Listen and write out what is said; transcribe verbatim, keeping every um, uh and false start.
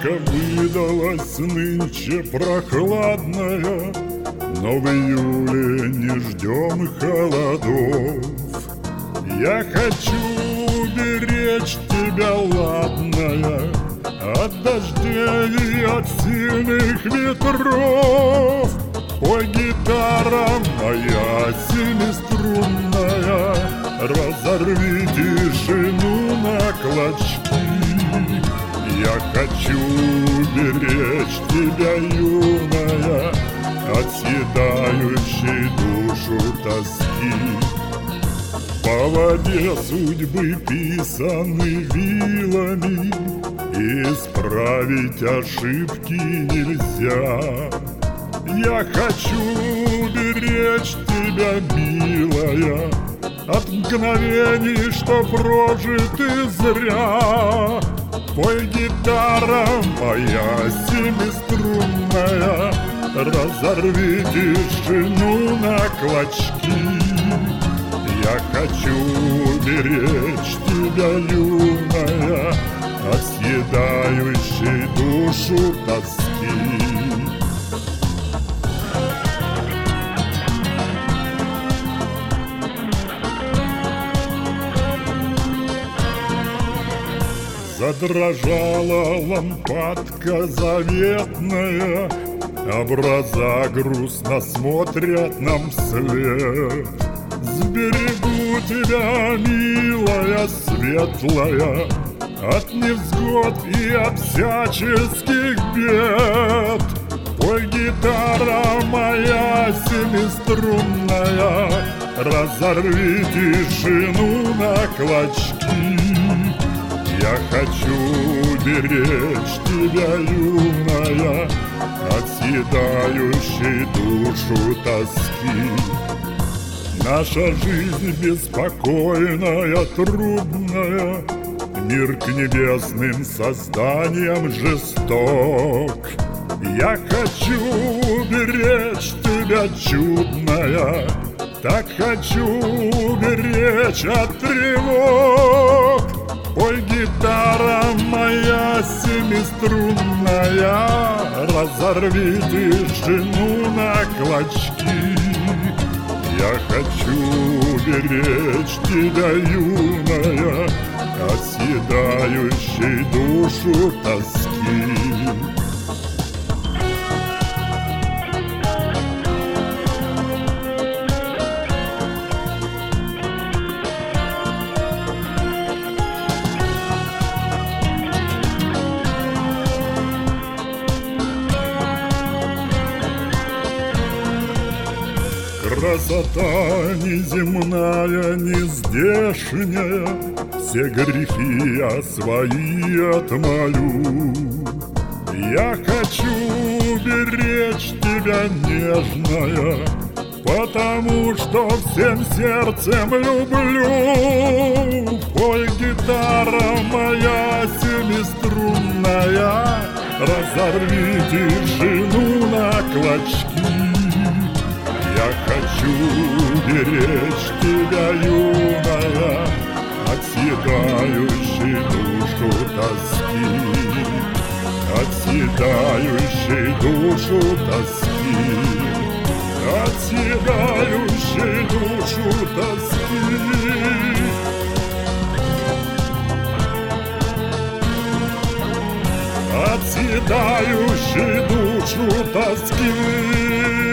Ночка выдалась нынче прохладная, но в июле не ждем холодов. Я хочу беречь тебя, ладная, от дождей и от сильных ветров. Ой, гитара моя семиструнная, разорви тишину на клочки. Я хочу беречь тебя, юная, от съедающей душу тоски. По воде судьбы писаны вилами, исправить ошибки нельзя. Я хочу беречь тебя, милая, от мгновений, что прожиты зря. Пой, гитара моя семиструнная, разорви тишину на клочки. Я хочу беречь тебя, юная, от съедающей душу тоски. Задрожала лампадка заветная, образа грустно смотрят нам вслед. Сберегу тебя, милая, светлая, от невзгод и от всяческих бед. Ой, гитара моя семиструнная, разорви тишину на клочки. Я хочу беречь тебя, юная, от съедающей душу тоски. Наша жизнь беспокойная, трудная, мир к небесным созданиям жесток. Я хочу беречь тебя, чудная, так хочу беречь от тревог. Ой, гитара моя семиструнная, разорви тишину на клочки. Я хочу беречь тебя, юная, от съедающей душу тоски. Красота неземная, нездешняя, все грехи я свои отмолю. Я хочу беречь тебя, нежная, потому что всем сердцем люблю. Ой, гитара моя семиструнная, разорви тишину на клочки. Я хочу беречь тебя, юная, от съедающей душу тоски, от съедающей душу тоски, от съедающей душу тоски. От съедающей душу тоски.